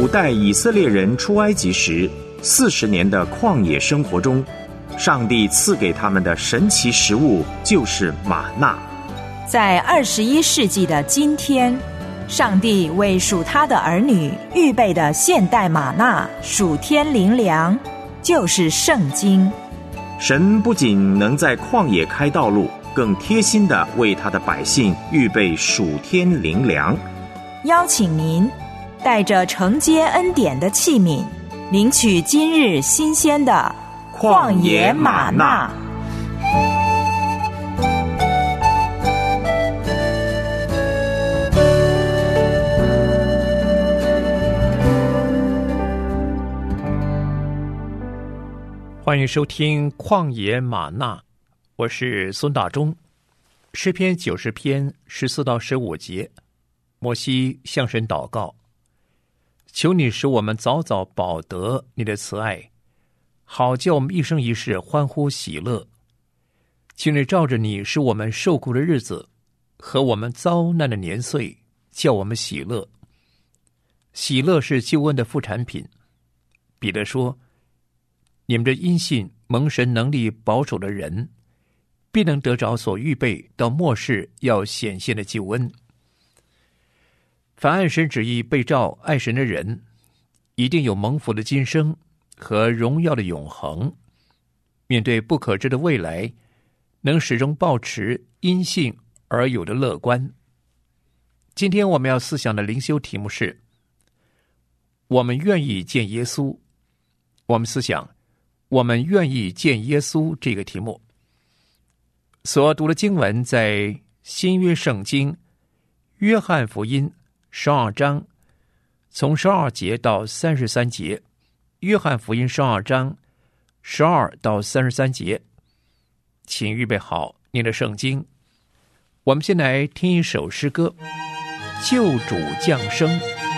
古代以色列人出埃及时40年的旷野生活中，上帝赐给他们的神奇食物就是玛纳。 在21世纪的今天，上帝为属他的儿女预备的现代玛纳属天灵粮，就是圣经。 神不仅能在旷野开道路，更贴心地为他的百姓预备属天灵粮。 邀请您带着承接恩典的器皿，领取今日新鲜的旷野玛纳。 欢迎收听旷野玛纳，我是孙大中。诗篇90篇14到15节，摩西向神祷告，求你使我们早早饱得你的慈爱，好叫我们一生一世欢呼喜乐。求你照着你使我们受苦的日子和我们遭难的年岁，叫我们喜乐。喜乐是救恩的副产品。彼得说，你们这因信蒙神能力保守的人，必能得着所预备到末世要显现的救恩。凡按神旨意被召爱神的人，一定有蒙福的今生和荣耀的永恒。面对不可知的未来，能始终保持因信而有的乐观。今天我们要思想的灵修题目是我们愿意见耶稣。我们思想我们愿意见耶稣这个题目。所读的经文在新约圣经约翰福音12章从12节到33节，约翰福音12章12到33节。请预备好您的圣经。我们先来听一首诗歌，救主降生。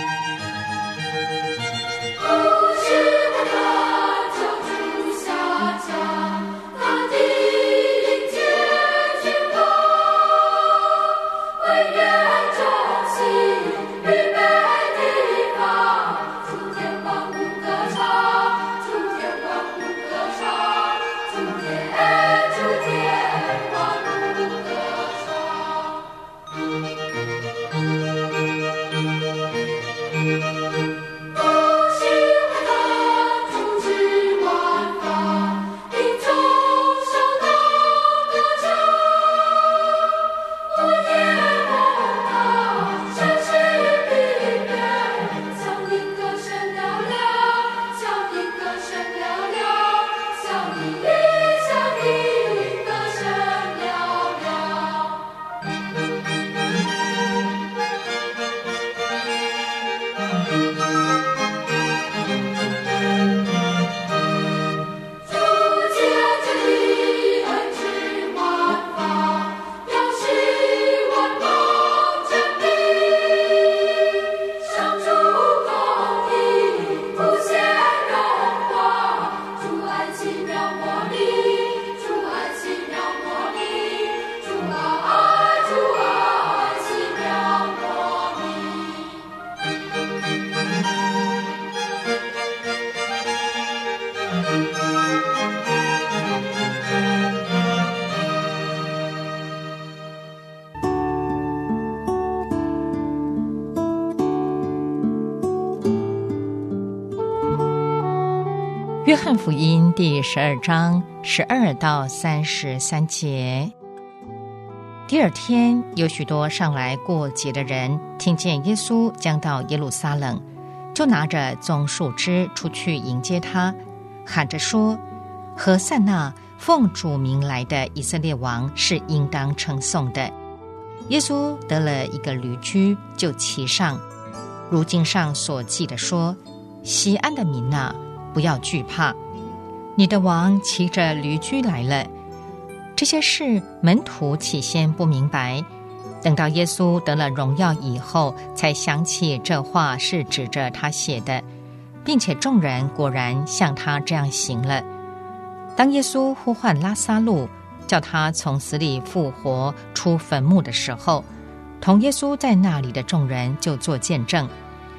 约翰福音第12章12到33节。第二天，有许多上来过节的人听见耶稣将到耶路撒冷，就拿着棕树枝出去迎接他，喊着说，何塞那，奉主名来的以色列王是应当称颂的。耶稣得了一个驴驹，就骑上，如经上所记的说，锡安的民啊，不要惧怕，你的王骑着驴驹来了。这些事门徒起先不明白，等到耶稣得了荣耀以后，才想起这话是指着他写的，并且众人果然像他这样行了。当耶稣呼唤拉撒路，叫他从死里复活出坟墓的时候，同耶稣在那里的众人就做见证。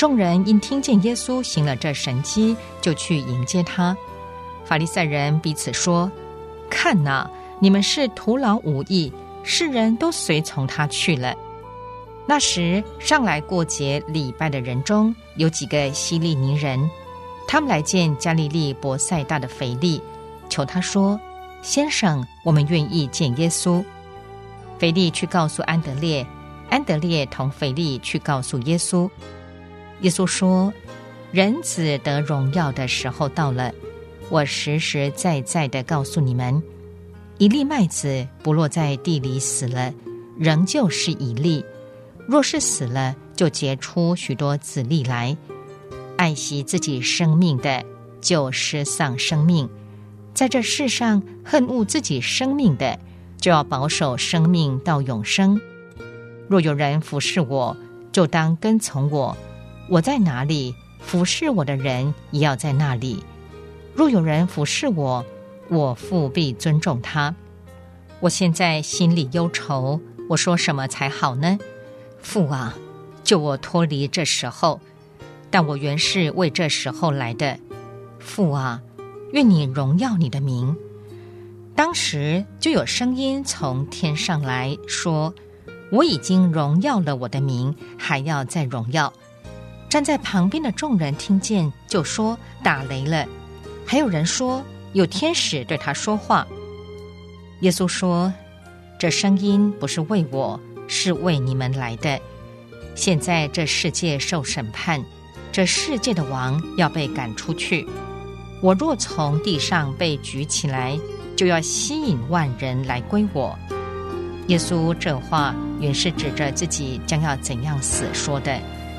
众人因听见耶稣行了这神迹，就去迎接他。法利赛人彼此说：看哪，你们是徒劳无益，世人都随从他去了。那时上来过节礼拜的人中有几个希利尼人，他们来见加利利伯赛大的腓利，求他说：先生，我们愿意见耶稣。腓利去告诉安德烈，安德烈同腓利去告诉耶稣。耶稣说：人子得荣耀的时候到了，我实实在在地告诉你们，一粒麦子不落在地里死了，仍旧是一粒；若是死了，就结出许多子粒来。爱惜自己生命的，就失丧生命；在这世上恨恶自己生命的，就要保守生命到永生。若有人服侍我，就当跟从我，我在哪里，服侍我的人也要在那里。若有人服侍我，我父必尊重他。我现在心里忧愁，我说什么才好呢？父啊，救我脱离这时候，但我原是为这时候来的。父啊，愿你荣耀你的名。当时就有声音从天上来说：我已经荣耀了我的名，还要再荣耀。站在旁边的众人听见，就说：打雷了。还有人说有天使对他说话。耶稣说：这声音不是为我，是为你们来的。现在这世界受审判，这世界的王要被赶出去。我若从地上被举起来，就要吸引万人来归我。耶稣这话原是指着自己将要怎样死说的。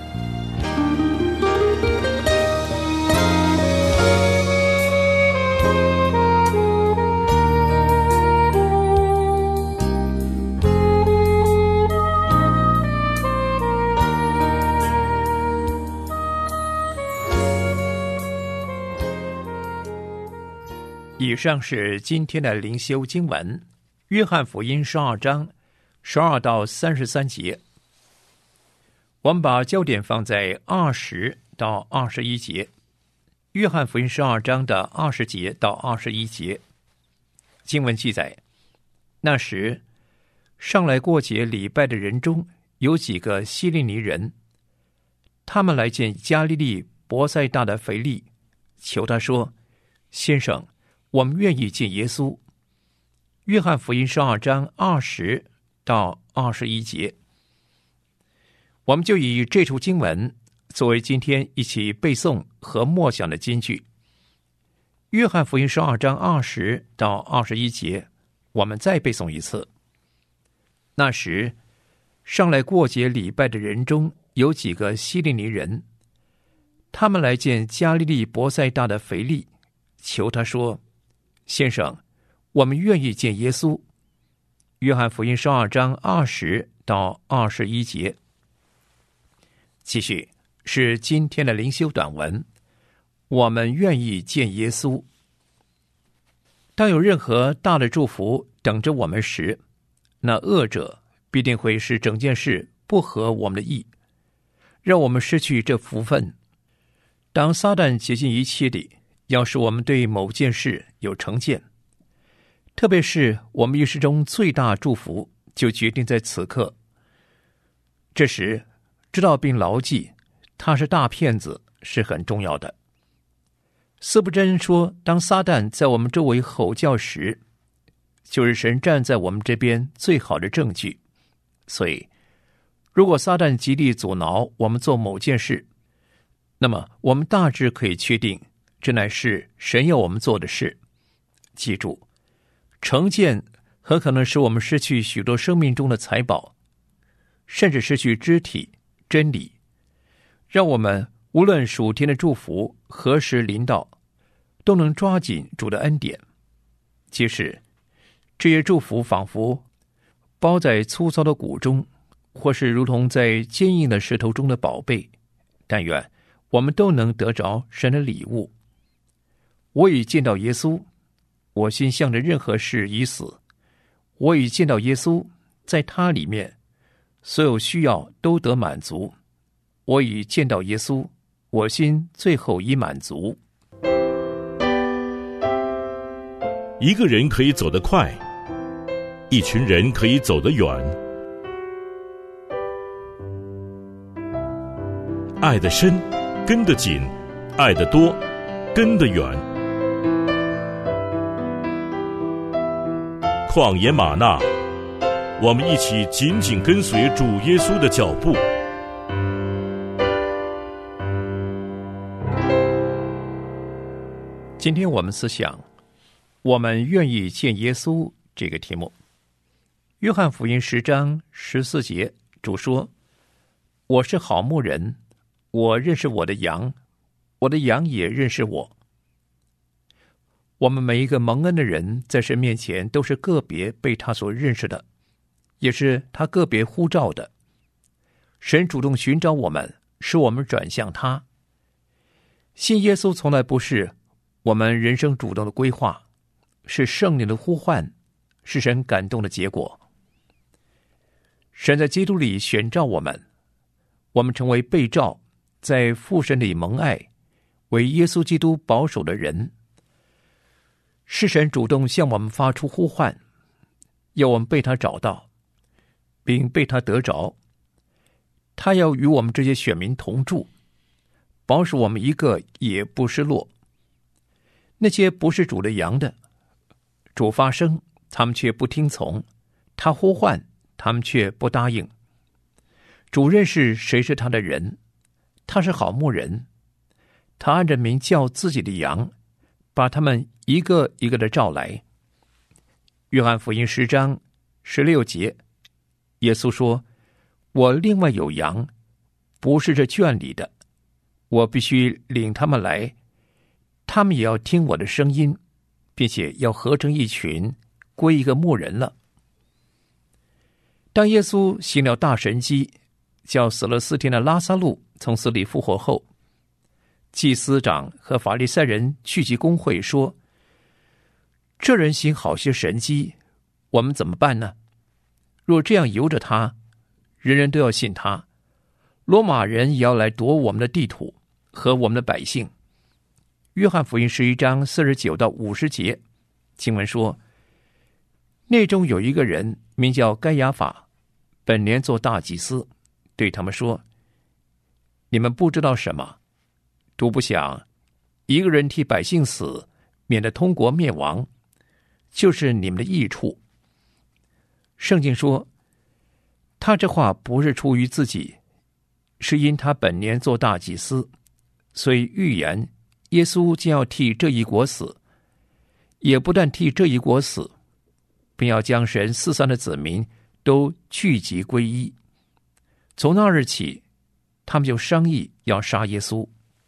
以上是今天的灵修经文，约翰福音12章12到33节。我们把焦点放在20到21节，约翰福音12章的20节到21节。经文记载，那时上来过节礼拜的人中有几个希利尼人，他们来见加利利伯赛大的腓利，求他说：先生，我们愿意见耶稣。约翰福音12章20到21节，我们就以这处经文作为今天一起背诵和默想的金句。约翰福音12章20到21节，我们再背诵一次。那时上来过节礼拜的人中有几个希利尼人，他们来见加利利伯赛大的腓利，求他说：先生，我们愿意见耶稣。约翰福音12章20到21节。继续是今天的灵修短文，我们愿意见耶稣。当有任何大的祝福等着我们时，那恶者必定会使整件事不合我们的意，让我们失去这福分。当撒旦竭尽一切地要使我们对某件事有成见，特别是我们一生中最大祝福就决定在此刻。这时知道并牢记他是大骗子是很重要的。司布真说，当撒旦在我们周围吼叫时，就是神站在我们这边最好的证据。所以如果撒旦极力阻挠我们做某件事，那么我们大致可以确定这乃是神要我们做的事。记住，成见很可能使我们失去许多生命中的财宝，甚至失去肢体真理。让我们无论属天的祝福何时临到，都能抓紧主的恩典。即使这些祝福仿佛包在粗糙的骨中，或是如同在坚硬的石头中的宝贝，但愿我们都能得着神的礼物。我已见到耶稣，我心向着任何事已死。我已见到耶稣，在他里面所有需要都得满足。 我已见到耶稣，我心最后已满足。 一个人可以走得快，一群人可以走得远。爱得深，跟得紧；爱得多，跟得远。旷野吗哪，我们一起紧紧跟随主耶稣的脚步。 今天我们思想我们愿意见耶稣这个题目。约翰福音10章14节，主说：我是好牧人，我认识我的羊，我的羊也认识我。我们每一个蒙恩的人在神面前都是个别被他所认识的，也是他个别呼召的。神主动寻找我们，使我们转向他。信耶稣从来不是我们人生主动的规划，是圣灵的呼唤，是神感动的结果。神在基督里选召我们，我们成为被召，在父神里蒙爱，为耶稣基督保守的人。是神主动向我们发出呼唤，要我们被他找到，并被他得着。他要与我们这些选民同住，保守我们一个也不失落。那些不是主的羊的，主发声，他们却不听从；他呼唤，他们却不答应。主认识谁是他的人，他是好牧人，他按着名叫自己的羊，把他们一个一个的召来。约翰福音10章16节，耶稣说：我另外有羊，不是这圈里的，我必须领他们来，他们也要听我的声音，并且要合成一群，归一个牧人了。当耶稣行了大神迹，叫死了4天的拉撒路从死里复活后，祭司长和法利赛人聚集公会说：这人行好些神迹，我们怎么办呢？若这样由着他，人人都要信他，罗马人也要来夺我们的地土和我们的百姓。约翰福音11章49到50节，经文说：内中有一个人名叫该亚法，本年做大祭司，对他们说：你们不知道什么，独不想一个人替百姓死，免得通国灭亡，就是你们的益处。圣经说，他这话不是出于自己，是因他本年做大祭司，所以预言耶稣将要替这一国死，也不但替这一国死，并要将神四散的子民都聚集归一。从那日起，他们就商议要杀耶稣。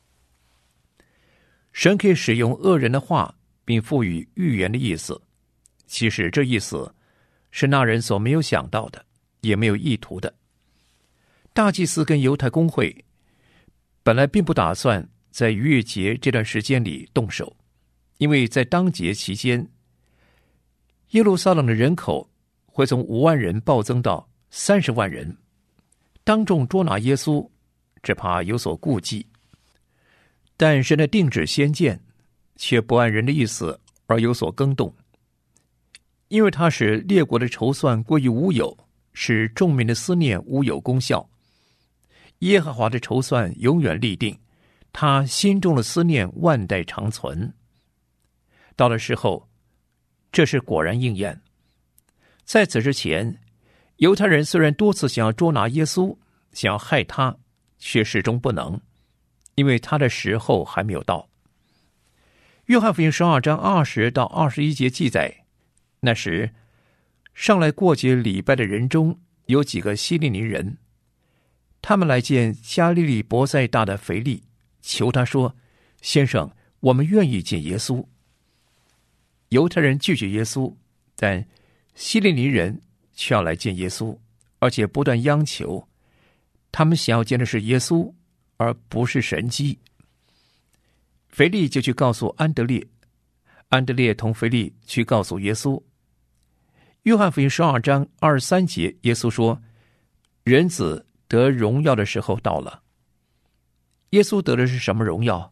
神可以使用恶人的话，并赋予预言的意思，其实这意思是那人所没有想到的，也没有意图的。大祭司跟犹太公会本来并不打算在逾越节这段时间里动手，因为在当节期间，耶路撒冷的人口会从5万人暴增到30万人，当众捉拿耶稣，只怕有所顾忌。但神的定旨先见，却不按人的意思而有所更动，因为他使列国的筹算归于无有，使众民的思念无有功效。耶和华的筹算永远立定，他心中的思念万代长存。到了时候，这是果然应验。在此之前，犹太人虽然多次想要捉拿耶稣，想要害他，却始终不能，因为他的时候还没有到。约翰福音12章20到21节记载，那时上来过节礼拜的人中有几个希利尼人，他们来见加利利伯赛大的腓力，求他说：先生，我们愿意见耶稣。犹太人拒绝耶稣，但希利尼人却要来见耶稣，而且不断央求。他们想要见的是耶稣，而不是神迹。腓力就去告诉安德烈，安德烈同腓力去告诉耶稣。约翰福音12章23节，耶稣说：人子得荣耀的时候到了， 耶稣得的是什么荣耀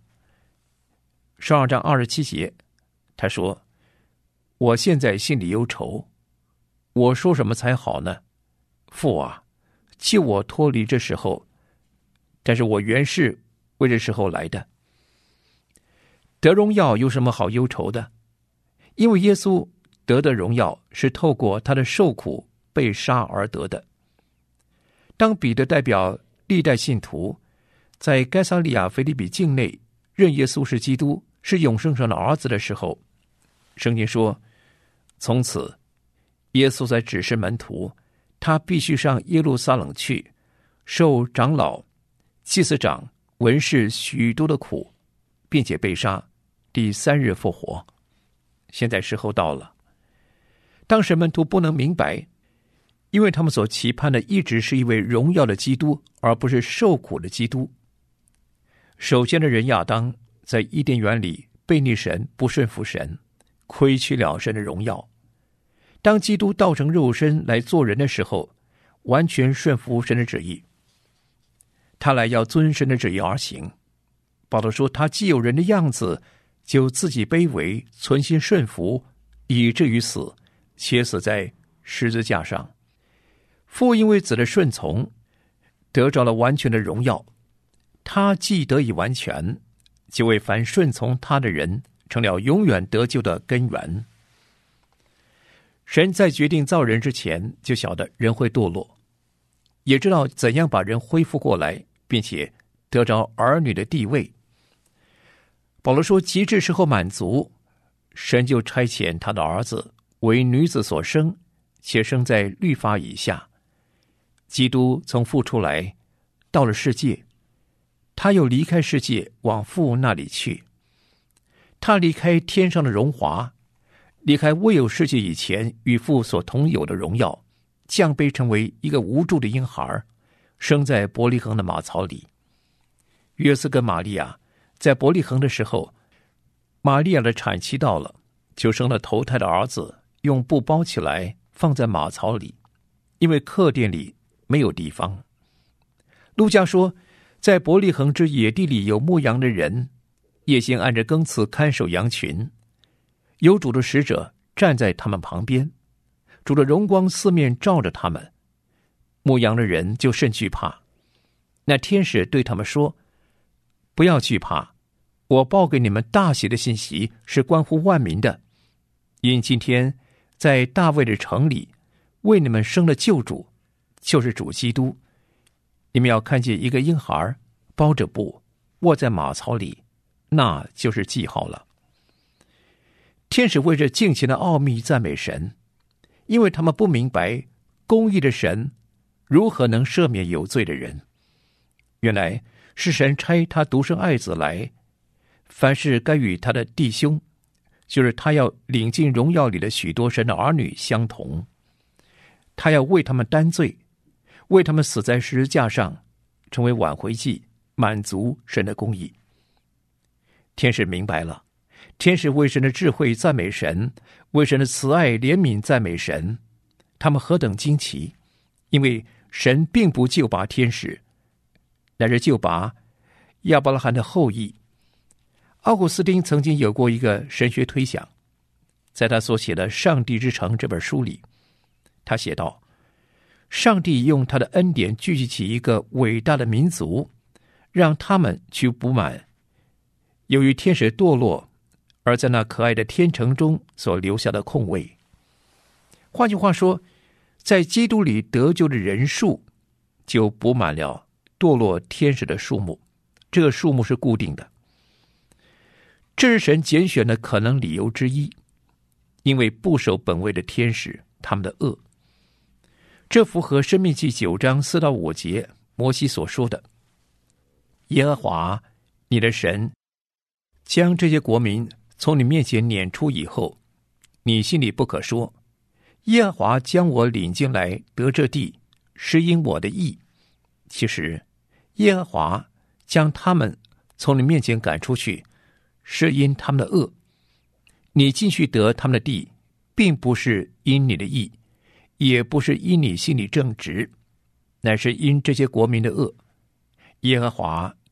？12章27节，他说：我现在心里忧愁，我说什么才好呢？父啊，救我脱离这时候，但是我原是为这时候来的。得荣耀有什么好忧愁的？因为耶稣得的荣耀是透过他的受苦被杀而得的。当彼得代表历代信徒在该撒利亚腓立比境内认耶稣是基督，是永生神的儿子的时候，圣经说，从此耶稣在指示门徒，他必须上耶路撒冷去，受长老、祭司长、文士许多的苦，并且被杀，第3日复活。现在时候到了，当时门徒不能明白，因为他们所期盼的一直是一位荣耀的基督，而不是受苦的基督。首先的人亚当在伊甸园里悖逆神，不顺服神，亏缺了神的荣耀。当基督道成肉身来做人的时候，完全顺服神的旨意，他来要遵神的旨意而行。保罗说，他既有人的样子，就自己卑微，存心顺服，以至于死，且死在十字架上。父因为子的顺从，得着了完全的荣耀。他既得以完全，就为凡顺从他的人成了永远得救的根源。神在决定造人之前，就晓得人会堕落，也知道怎样把人恢复过来，并且得着儿女的地位。保罗说，极致时候满足，神就差遣他的儿子为女子所生，且生在律法以下。基督从父出来，到了世界，他又离开世界，往父那里去。他离开天上的荣华，离开未有世界以前与父所同有的荣耀，降卑成为一个无助的婴孩，生在伯利恒的马槽里。约瑟跟玛利亚在伯利恒的时候，玛利亚的产期到了，就生了头胎的儿子，用布包起来放在马槽里，因为客店里没有地方。路加说，在伯利恒之野地里有牧羊的人，夜间按着更次看守羊群，有主的使者站在他们旁边，主的荣光四面照着他们，牧羊的人就甚惧怕。那天使对他们说，不要惧怕，我报给你们大喜的信息，是关乎万民的，因今天在大卫的城里为你们生了救主，就是主基督。你们要看见一个婴孩包着布卧在马槽里，那就是记号了。天使为这敬虔的奥秘赞美神，因为他们不明白公义的神如何能赦免有罪的人。原来是神差他独生爱子来，凡是该与他的弟兄，就是他要领进荣耀里的许多神的儿女相同。他要为他们担罪，为他们死在十字架上，成为挽回祭，满足神的公义。天使明白了，天使为神的智慧赞美神，为神的慈爱怜悯赞美神。他们何等惊奇，因为神并不救拔天使，乃是救拔亚伯拉罕的后裔。奥古斯丁曾经有过一个神学推想，在他所写的《上帝之城》这本书里，他写道，上帝用他的恩典聚集起一个伟大的民族，让他们去补满由于天使堕落而在那可爱的天城中所留下的空位。换句话说，在基督里得救的人数就补满了堕落天使的数目，这个数目是固定的。这是神拣选的可能理由之一，因为不守本位的天使他们的恶。这符合申命记9章4到5节摩西所说的，耶和华你的神将这些国民从你面前撵出以后，你心里不可说，耶和华将我领进来得这地，是因我的义。其实耶和华将他们从你面前赶出去，是因他们的恶。你进去得他们的地，并不是因你的义，也不是因你心里正直，乃是因这些国民的恶。耶和华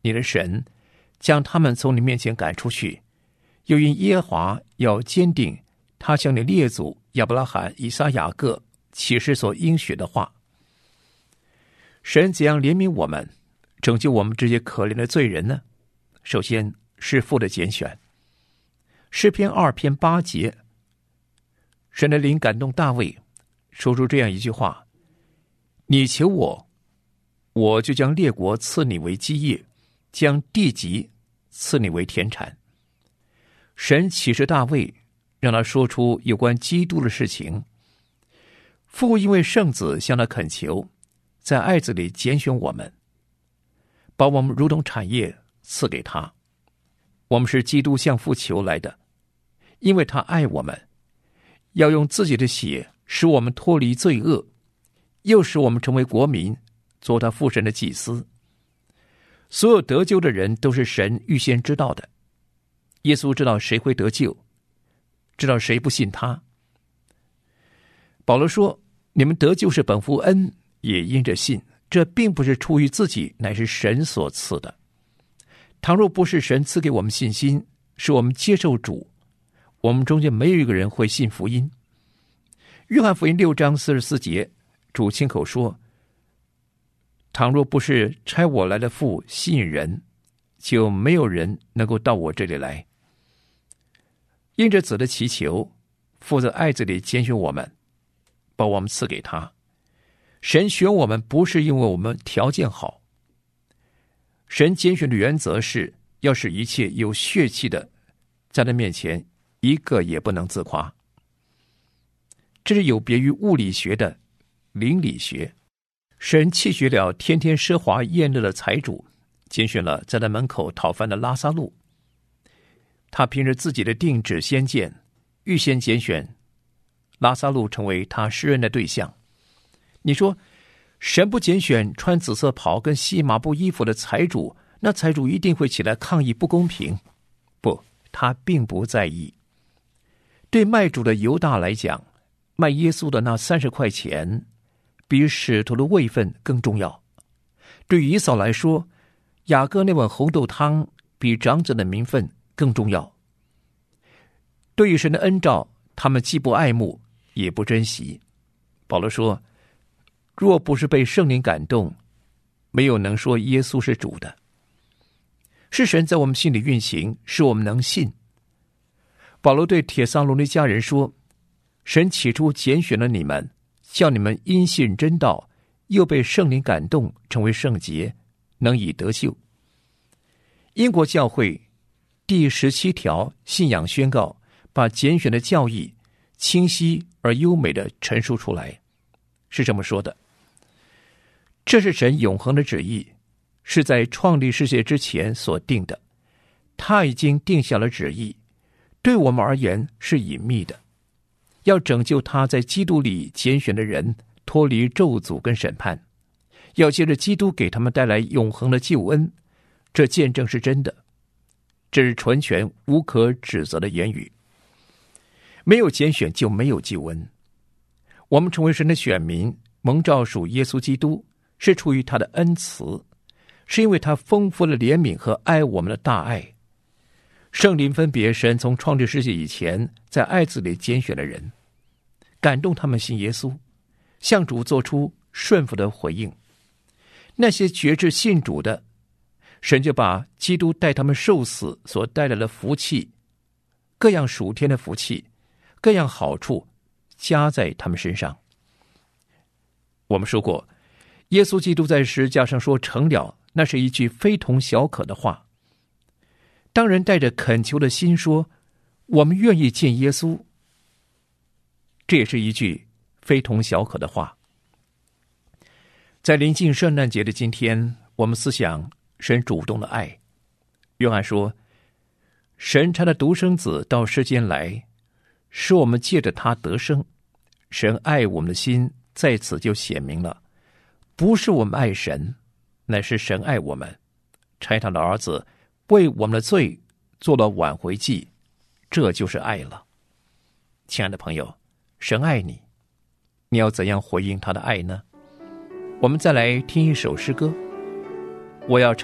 你的神将他们从你面前赶出去，又因耶和华要坚定他向你列祖亚伯拉罕、以撒、雅各启示所应许的话。神怎样怜悯我们，拯救我们这些可怜的罪人呢？首先是父的拣选。诗篇2篇8节，神的灵感动大卫，说出这样一句话：你求我，我就将列国赐你为基业，将地极赐你为田产。神启示大卫，让他说出有关基督的事情。父因为圣子向他恳求，在爱子里拣选我们，把我们如同产业赐给他。我们是基督向父求来的，因为他爱我们，要用自己的血使我们脱离罪恶，又使我们成为国民，做他父神的祭司。所有得救的人都是神预先知道的。耶稣知道谁会得救，知道谁不信他。保罗说，你们得救是本乎恩，也因着信，这并不是出于自己，乃是神所赐的。倘若不是神赐给我们信心，使我们接受主，我们中间没有一个人会信福音。约翰福音6章44节，主亲口说，倘若不是差我来的父吸引人，就没有人能够到我这里来。因着子的祈求，父在爱子里拣选我们，把我们赐给他。神选我们不是因为我们条件好，神拣选的原则是要使一切有血气的在他面前一个也不能自夸。这是有别于物理学的灵理学。神弃绝了天天奢华宴乐的财主，拣选了在他门口讨饭的拉撒路。他凭着自己的定旨先见，预先拣选拉撒路成为他施恩的对象。你说，神不拣选穿紫色袍跟细麻布衣服的财主，那财主一定会起来抗议不公平。不，他并不在意。对卖主的犹大来讲，卖耶稣的那30块钱比使徒的位分更重要。对于以扫来说，雅各那碗红豆汤比长者的名分更重要。对于神的恩召，他们既不爱慕，也不珍惜。保罗说，若不是被圣灵感动，没有能说耶稣是主的。是神在我们心里运行，使我们能信。保罗对帖撒罗尼迦人说，神起初拣选了你们，叫你们因信真道，又被圣灵感动，成为圣洁，能以得救。英国教会第17条信仰宣告，把拣选的教义清晰而优美地陈述出来，是这么说的：这是神永恒的旨意，是在创立世界之前所定的，他已经定下了旨意，对我们而言是隐秘的，要拯救他在基督里拣选的人脱离咒诅跟审判，要借着基督给他们带来永恒的救恩。这见证是真的，这是纯全无可指责的言语。没有拣选就没有救恩。我们成为神的选民，蒙召属耶稣基督，是出于他的恩慈，是因为他丰富的怜悯和爱我们的大爱。圣灵分别神从创立世界以前在爱子里拣选的人，感动他们信耶稣，向主做出顺服的回应。那些决志信主的，神就把基督带他们受死所带来的福气，各样属天的福气，各样好处加在他们身上。我们说过，耶稣基督在十字架上说成了，那是一句非同小可的话。当人带着恳求的心说我们愿意见耶稣，这也是一句非同小可的话。在临近圣诞节的今天，我们思想神主动的爱。约翰说，神差他独生子到世间来，使我们借着他得生。神爱我们的心在此就显明了，不是我们爱神，乃是神爱我们，差他的儿子为我们的罪做了挽回祭，这就是爱了。亲爱的朋友，神爱你，你要怎样回应他的爱呢？我们再来听一首诗歌，我要唱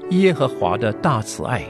耶和华的大慈爱。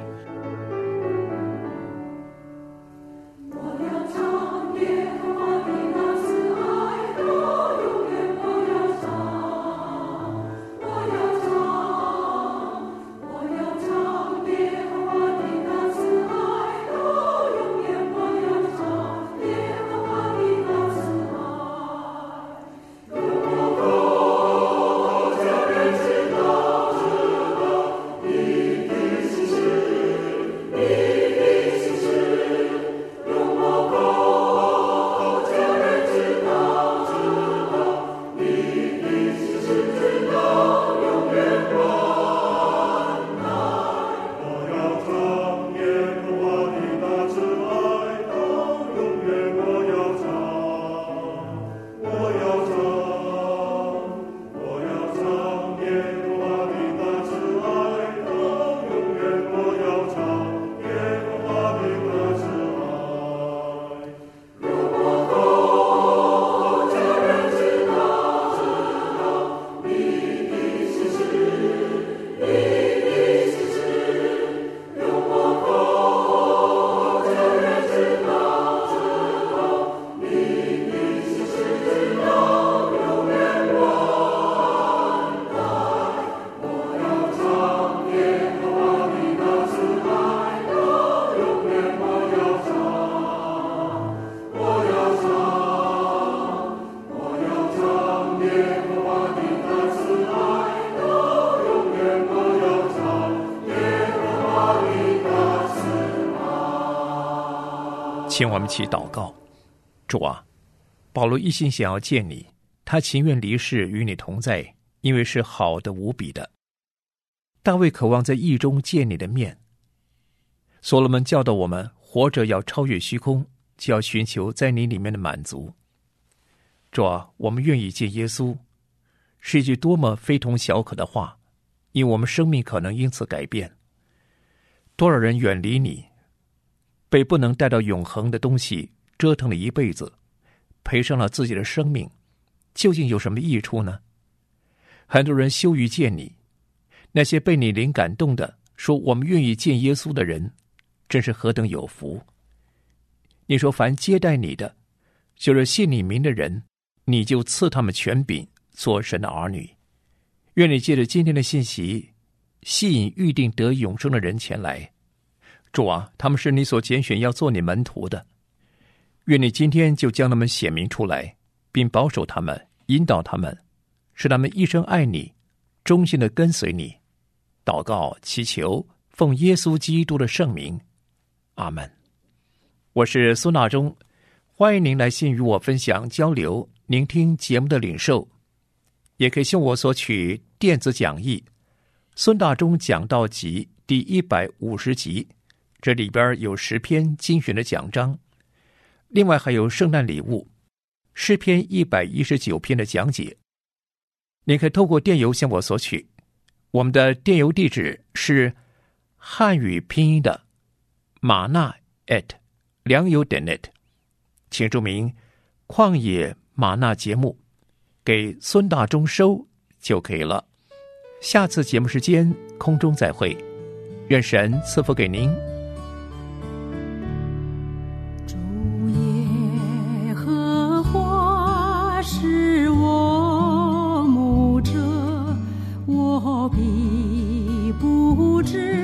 请我们一起祷告。主啊，保罗一心想要见你，他情愿离世与你同在，因为是好的无比的。大卫渴望在义中见你的面。所罗门教导我们，活着要超越虚空，就要寻求在你里面的满足。主啊，我们愿意见耶稣，是一句多么非同小可的话，因为我们生命可能因此改变。多少人远离你，被不能带到永恒的东西折腾了一辈子，赔上了自己的生命，究竟有什么益处呢？很多人羞于见你，那些被你灵感动的说我们愿意见耶稣的人，真是何等有福。你说凡接待你的，就是信你名的人，你就赐他们权柄做神的儿女。愿你借着今天的信息，吸引预定得永生的人前来。主啊，他们是你所拣选要做你门徒的，愿你今天就将他们显明出来，并保守他们，引导他们，使他们一生爱你，忠心的跟随你。祷告祈求，奉耶稣基督的圣名，阿们。我是苏纳中，欢迎您来信与我分享交流，聆听节目的领受，也可以向我索取电子讲义孙大中讲道集第150集，这里边有10篇精选的讲章，另外还有圣诞礼物诗篇119篇的讲解。您可以透过电邮向我索取，我们的电邮地址是汉语拼音的玛纳@良友.net，请注明旷野玛纳节目，给孙大中收就可以了。下次节目时间空中再会，愿神赐福给您。 主耶和华是我牧者，我必不知